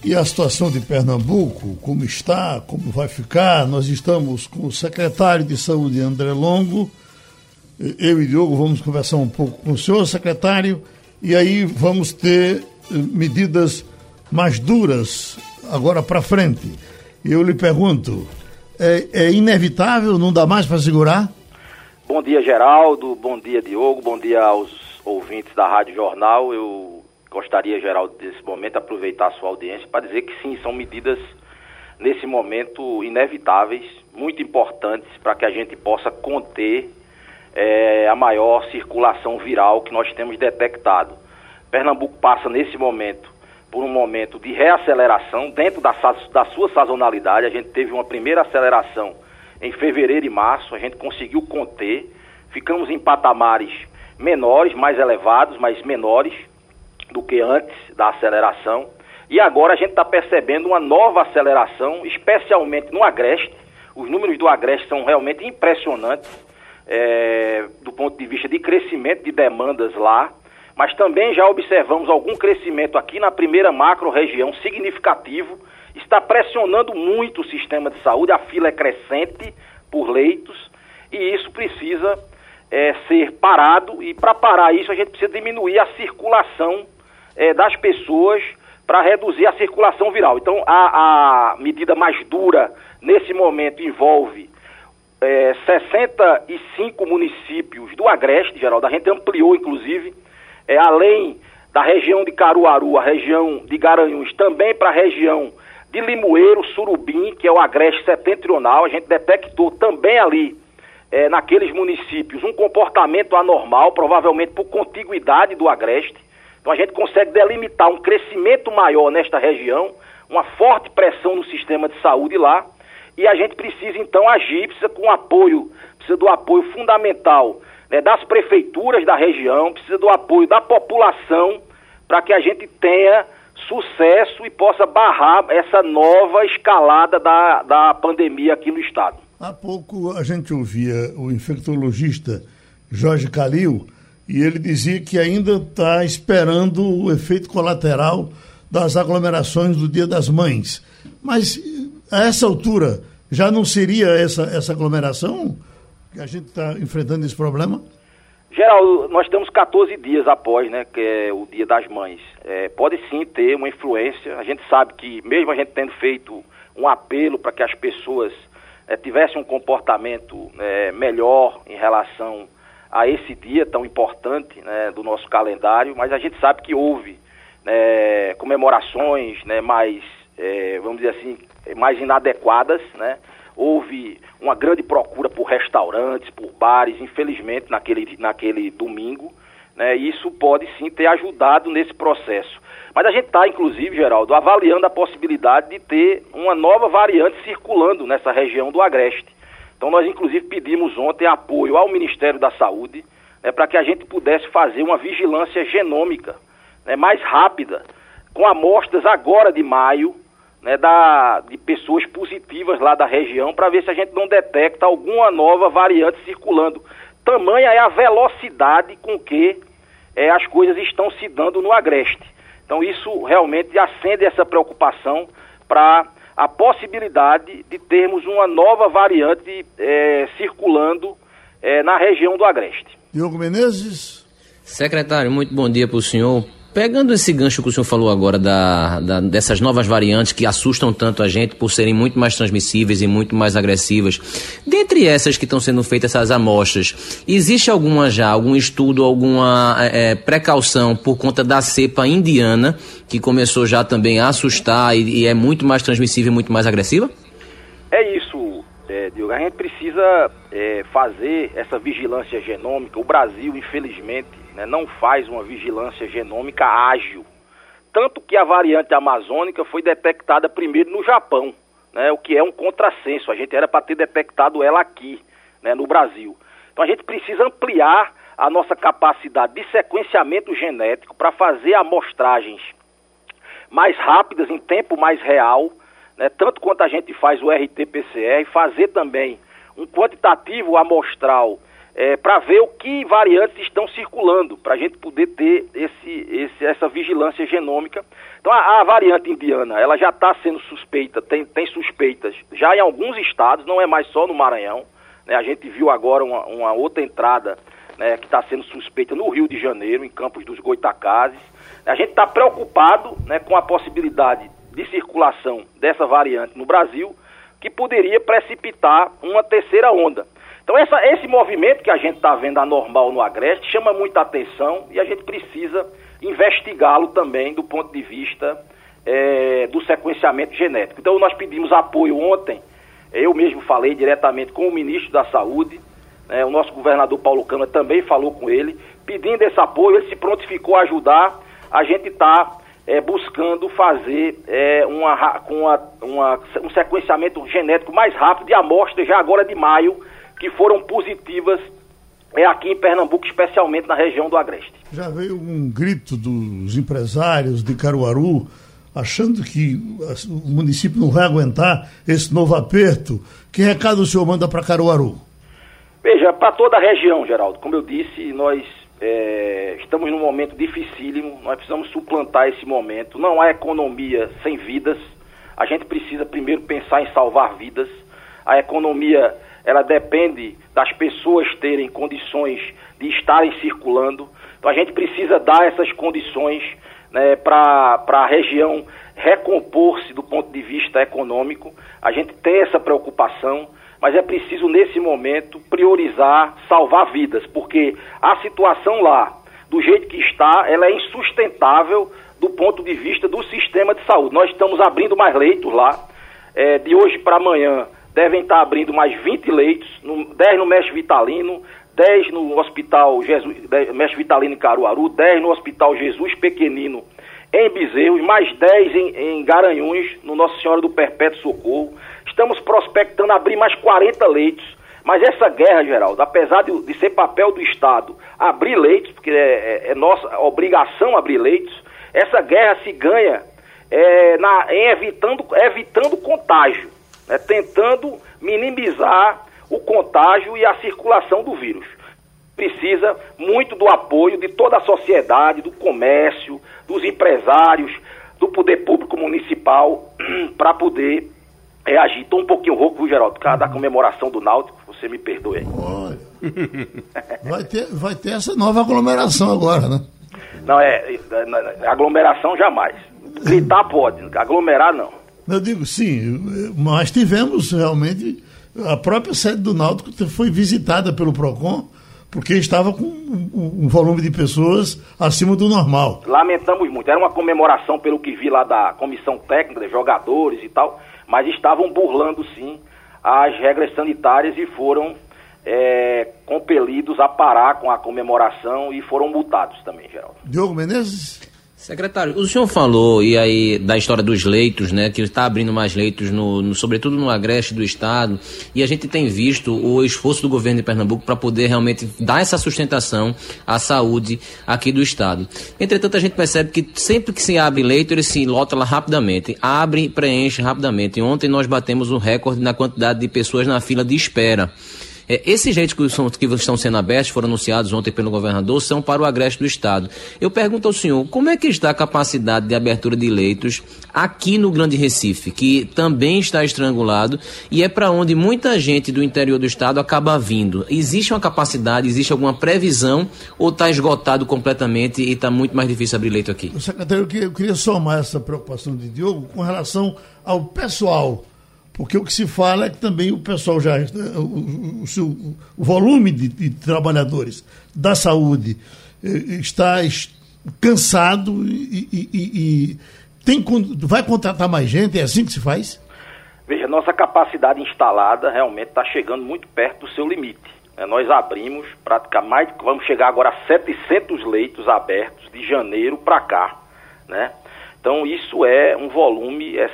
E a situação de Pernambuco, como está, como vai ficar? Nós estamos com o secretário de Saúde, André Longo. Eu e Diogo vamos conversar um pouco com o senhor, secretário, e aí vamos ter medidas mais duras agora para frente. Eu lhe pergunto, é inevitável, não dá mais para segurar? Bom dia, Geraldo, bom dia, Diogo, bom dia aos ouvintes da Rádio Jornal. Eu gostaria, Geraldo, desse momento, aproveitar a sua audiência para dizer que sim, são medidas, nesse momento, inevitáveis, muito importantes para que a gente possa conter a maior circulação viral que nós temos detectado. Pernambuco passa, nesse momento, por um momento de reaceleração dentro da sua sazonalidade. A gente teve uma primeira aceleração em fevereiro e março, a gente conseguiu conter, ficamos em patamares menores, mais elevados, mas menores do que antes da aceleração, e agora a gente está percebendo uma nova aceleração, especialmente no Agreste. Os números do Agreste são realmente impressionantes, do ponto de vista de crescimento de demandas lá, mas também já observamos algum crescimento aqui na primeira macro-região significativo. Está pressionando muito o sistema de saúde, a fila é crescente por leitos, e isso precisa ser parado, e para parar isso a gente precisa diminuir a circulação das pessoas para reduzir a circulação viral. Então, a medida mais dura, nesse momento, envolve 65 municípios do Agreste, Geraldo. A gente ampliou, inclusive, além da região de Caruaru, a região de Garanhuns, também para a região de Limoeiro, Surubim, que é o Agreste setentrional. A gente detectou também ali, naqueles municípios, um comportamento anormal, provavelmente por contiguidade do Agreste. Então a gente consegue delimitar um crescimento maior nesta região, uma forte pressão no sistema de saúde lá, e a gente precisa então agir, precisa do apoio fundamental, né, das prefeituras da região, precisa do apoio da população para que a gente tenha sucesso e possa barrar essa nova escalada da pandemia aqui no estado. Há pouco a gente ouvia o infectologista Jorge Calil, e ele dizia que ainda está esperando o efeito colateral das aglomerações do Dia das Mães. Mas, a essa altura, já não seria essa aglomeração que a gente está enfrentando esse problema? Geraldo, nós estamos 14 dias após, né, que é o Dia das Mães. Pode sim ter uma influência. A gente sabe que, mesmo a gente tendo feito um apelo para que as pessoas tivessem um comportamento melhor em relação a esse dia tão importante, né, do nosso calendário, mas a gente sabe que houve comemorações, né, mais, vamos dizer assim, mais inadequadas, né? Houve uma grande procura por restaurantes, por bares, infelizmente, naquele domingo, né? E isso pode sim ter ajudado nesse processo. Mas a gente está, inclusive, Geraldo, avaliando a possibilidade de ter uma nova variante circulando nessa região do Agreste. Então nós, inclusive, pedimos ontem apoio ao Ministério da Saúde, né, para que a gente pudesse fazer uma vigilância genômica, né, mais rápida, com amostras agora de maio, né, de pessoas positivas lá da região, para ver se a gente não detecta alguma nova variante circulando. Tamanha é a velocidade com que as coisas estão se dando no Agreste. Então isso realmente acende essa preocupação para a possibilidade de termos uma nova variante circulando na região do Agreste. Diogo Menezes. Secretário, muito bom dia para o senhor. Pegando esse gancho que o senhor falou agora dessas novas variantes que assustam tanto a gente por serem muito mais transmissíveis e muito mais agressivas, dentre essas que estão sendo feitas essas amostras, existe algum estudo, alguma precaução por conta da cepa indiana, que começou já também a assustar e é muito mais transmissível e muito mais agressiva? É isso, Diogo. A gente precisa fazer essa vigilância genômica. O Brasil, infelizmente, não faz uma vigilância genômica ágil. Tanto que a variante amazônica foi detectada primeiro no Japão, né, o que é um contrassenso. A gente era para ter detectado ela aqui, né, no Brasil. Então a gente precisa ampliar a nossa capacidade de sequenciamento genético para fazer amostragens mais rápidas, em tempo mais real, né, tanto quanto a gente faz o RT-PCR, fazer também um quantitativo amostral para ver o que variantes estão circulando, para a gente poder ter essa vigilância genômica. Então a variante indiana, ela já está sendo suspeita, tem suspeitas já em alguns estados, não é mais só no Maranhão, né? A gente viu agora uma outra entrada, né, que está sendo suspeita no Rio de Janeiro, em Campos dos Goitacazes. A gente está preocupado, né, com a possibilidade de circulação dessa variante no Brasil, que poderia precipitar uma terceira onda. Então esse movimento que a gente está vendo anormal no Agreste chama muita atenção e a gente precisa investigá-lo também do ponto de vista do sequenciamento genético. Então nós pedimos apoio ontem, eu mesmo falei diretamente com o ministro da Saúde, o nosso governador Paulo Câmara também falou com ele, pedindo esse apoio, ele se prontificou a ajudar. A gente está buscando fazer um sequenciamento genético mais rápido de amostras já agora de maio, que foram positivas aqui em Pernambuco, especialmente na região do Agreste. Já veio um grito dos empresários de Caruaru, achando que o município não vai aguentar esse novo aperto. Que recado o senhor manda para Caruaru? Veja, para toda a região, Geraldo, como eu disse, nós estamos num momento dificílimo, nós precisamos suplantar esse momento. Não há economia sem vidas, a gente precisa primeiro pensar em salvar vidas. A economia, ela depende das pessoas terem condições de estarem circulando, então a gente precisa dar essas condições, né, para a região recompor-se do ponto de vista econômico. A gente tem essa preocupação, mas é preciso nesse momento priorizar salvar vidas, porque a situação lá, do jeito que está, ela é insustentável do ponto de vista do sistema de saúde. Nós estamos abrindo mais leitos lá, de hoje para amanhã devem estar abrindo mais 20 leitos, 10 no Mestre Vitalino, 10 no Hospital Mestre Vitalino em Caruaru, 10 no Hospital Jesus Pequenino em Bezerros, mais 10 em Garanhuns, no Nossa Senhora do Perpétuo Socorro. Estamos prospectando abrir mais 40 leitos, mas essa guerra, Geraldo, apesar de ser papel do Estado abrir leitos, porque é nossa obrigação abrir leitos, essa guerra se ganha evitando contágio, né, tentando minimizar o contágio e a circulação do vírus. Precisa muito do apoio de toda a sociedade, do comércio, dos empresários, do poder público municipal, para poder agir. Estou um pouquinho rouco, viu, Geraldo, por causa da comemoração do Náutico, você me perdoe aí. Olha, vai ter essa nova aglomeração agora, né? Não, aglomeração jamais. Gritar pode, aglomerar não. Eu digo sim, mas tivemos realmente, a própria sede do Náutico foi visitada pelo PROCON, porque estava com um volume de pessoas acima do normal. Lamentamos muito, era uma comemoração pelo que vi lá da comissão técnica, jogadores e tal, mas estavam burlando sim as regras sanitárias e foram compelidos a parar com a comemoração e foram multados também, Geraldo. Diogo Menezes? Secretário, o senhor falou e aí da história dos leitos, né, que está abrindo mais leitos, sobretudo no agreste do estado, e a gente tem visto o esforço do governo de Pernambuco para poder realmente dar essa sustentação à saúde aqui do estado. Entretanto, a gente percebe que sempre que se abre leito, ele se lota lá rapidamente, abre e preenche rapidamente. Ontem nós batemos um recorde na quantidade de pessoas na fila de espera. Esses leitos que estão sendo abertos, foram anunciados ontem pelo governador, são para o agreste do estado. Eu pergunto ao senhor, como é que está a capacidade de abertura de leitos aqui no Grande Recife, que também está estrangulado e é para onde muita gente do interior do estado acaba vindo? Existe uma capacidade, existe alguma previsão ou está esgotado completamente e está muito mais difícil abrir leito aqui? Secretário, eu queria somar essa preocupação de Diogo com relação ao pessoal. Porque o que se fala é que também o pessoal já, o volume de trabalhadores da saúde está cansado e vai contratar mais gente, é assim que se faz? Veja, nossa capacidade instalada realmente está chegando muito perto do seu limite. Nós abrimos praticamente, vamos chegar agora a 700 leitos abertos de janeiro para cá, né? Então isso é um volume, é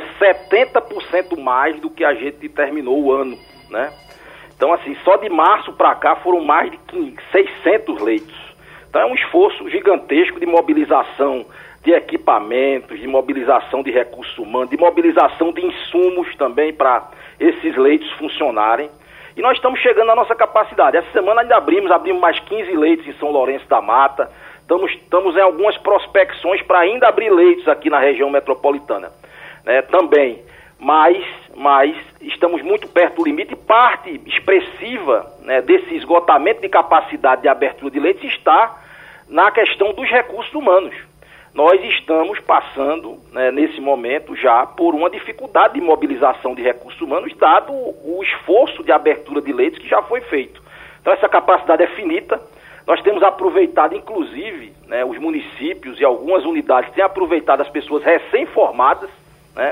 70% mais do que a gente terminou o ano, né? Então assim, só de março para cá foram mais de 600 leitos. Então é um esforço gigantesco de mobilização de equipamentos, de mobilização de recursos humanos, de mobilização de insumos também para esses leitos funcionarem. E nós estamos chegando à nossa capacidade. Essa semana ainda abrimos mais 15 leitos em São Lourenço da Mata, Estamos em algumas prospecções para ainda abrir leitos aqui na região metropolitana, né, também. Mas estamos muito perto do limite, e parte expressiva, né, desse esgotamento de capacidade de abertura de leitos está na questão dos recursos humanos. Nós estamos passando, né, nesse momento já por uma dificuldade de mobilização de recursos humanos, dado o esforço de abertura de leitos que já foi feito. Então essa capacidade é finita. Nós temos aproveitado, inclusive, né, os municípios e algumas unidades têm aproveitado as pessoas recém-formadas, né,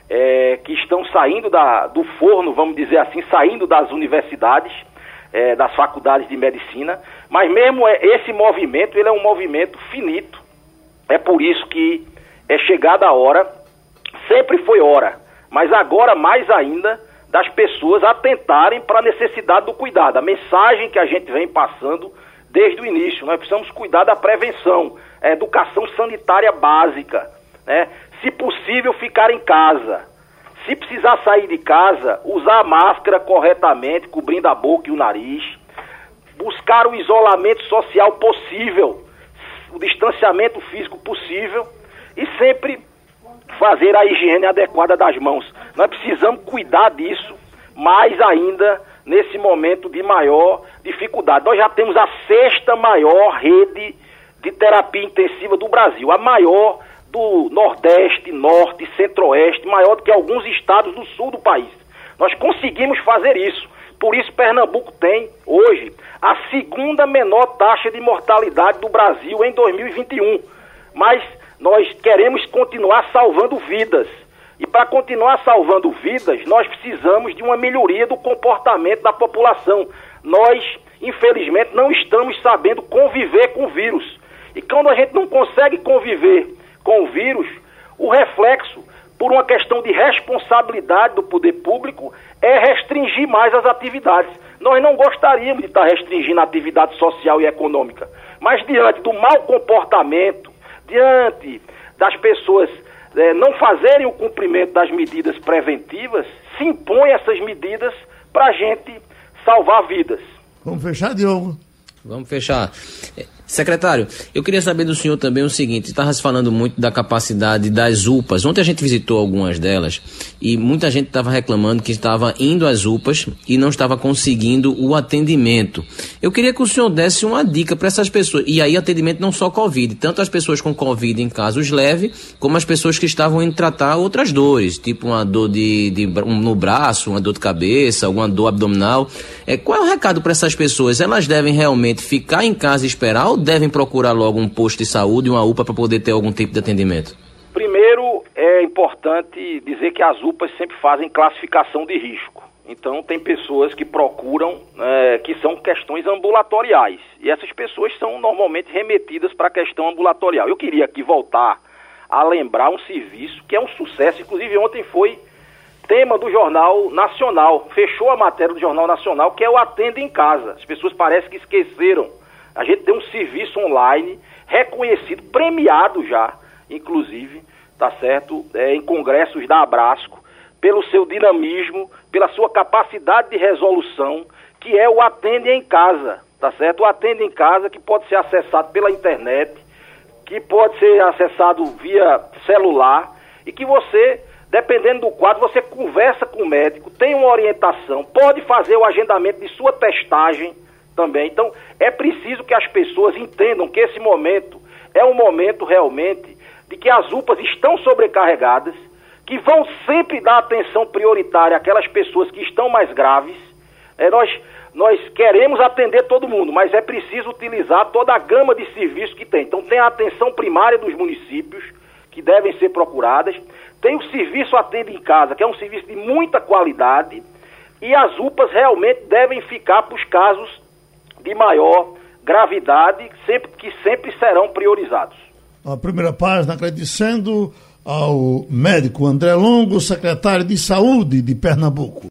que estão saindo do forno, vamos dizer assim, saindo das universidades, das faculdades de medicina, mas mesmo esse movimento, ele é um movimento finito. É por isso que é chegada a hora, sempre foi hora, mas agora mais ainda, das pessoas atentarem para a necessidade do cuidado. A mensagem que a gente vem passando desde o início, nós precisamos cuidar da prevenção, educação sanitária básica, né? Se possível, ficar em casa. Se precisar sair de casa, usar a máscara corretamente, cobrindo a boca e o nariz. Buscar o isolamento social possível, o distanciamento físico possível e sempre fazer a higiene adequada das mãos. Nós precisamos cuidar disso, mais ainda nesse momento de maior dificuldade. Nós já temos a 6ª maior rede de terapia intensiva do Brasil, a maior do Nordeste, Norte, Centro-Oeste, maior do que alguns estados do sul do país. Nós conseguimos fazer isso. Por isso Pernambuco tem, hoje, a 2ª menor taxa de mortalidade do Brasil em 2021. Mas nós queremos continuar salvando vidas. E para continuar salvando vidas, nós precisamos de uma melhoria do comportamento da população. Nós, infelizmente, não estamos sabendo conviver com o vírus. E quando a gente não consegue conviver com o vírus, o reflexo, por uma questão de responsabilidade do poder público, é restringir mais as atividades. Nós não gostaríamos de estar restringindo a atividade social e econômica, mas diante do mau comportamento, diante das pessoas não fazerem o cumprimento das medidas preventivas, se impõem essas medidas para a gente salvar vidas. Vamos fechar, Diogo? Vamos fechar. Secretário, eu queria saber do senhor também o seguinte, estava se falando muito da capacidade das UPAs. Ontem a gente visitou algumas delas e muita gente estava reclamando que estava indo às UPAs e não estava conseguindo o atendimento. Eu queria que o senhor desse uma dica para essas pessoas. E aí atendimento não só Covid, tanto as pessoas com Covid em casos leves, como as pessoas que estavam indo tratar outras dores, tipo uma dor no braço, uma dor de cabeça, alguma dor abdominal. Qual é o recado para essas pessoas? Elas devem realmente ficar em casa e esperar ou devem procurar logo um posto de saúde, uma UPA, para poder ter algum tipo de atendimento? Primeiro, é importante dizer que as UPAs sempre fazem classificação de risco. Então, tem pessoas que procuram, que são questões ambulatoriais. E essas pessoas são normalmente remetidas para a questão ambulatorial. Eu queria aqui voltar a lembrar um serviço que é um sucesso. Inclusive, ontem foi tema do Jornal Nacional. Fechou a matéria do Jornal Nacional, que é o Atenda em Casa. As pessoas parecem que esqueceram. A gente tem um serviço online reconhecido, premiado já, inclusive, tá certo, em congressos da Abrasco, pelo seu dinamismo, pela sua capacidade de resolução, que é o Atende em Casa, tá certo? O Atende em Casa, que pode ser acessado pela internet, que pode ser acessado via celular, e que você, dependendo do quadro, você conversa com o médico, tem uma orientação, pode fazer o agendamento de sua testagem também. Então, é preciso que as pessoas entendam que esse momento é um momento realmente de que as UPAs estão sobrecarregadas, que vão sempre dar atenção prioritária àquelas pessoas que estão mais graves. Nós queremos atender todo mundo, mas é preciso utilizar toda a gama de serviços que tem. Então, tem a atenção primária dos municípios, que devem ser procuradas. Tem o serviço Atende em Casa, que é um serviço de muita qualidade, e as UPAs realmente devem ficar para os casos de maior gravidade, que sempre serão priorizados. A primeira página agradecendo ao médico André Longo, secretário de Saúde de Pernambuco.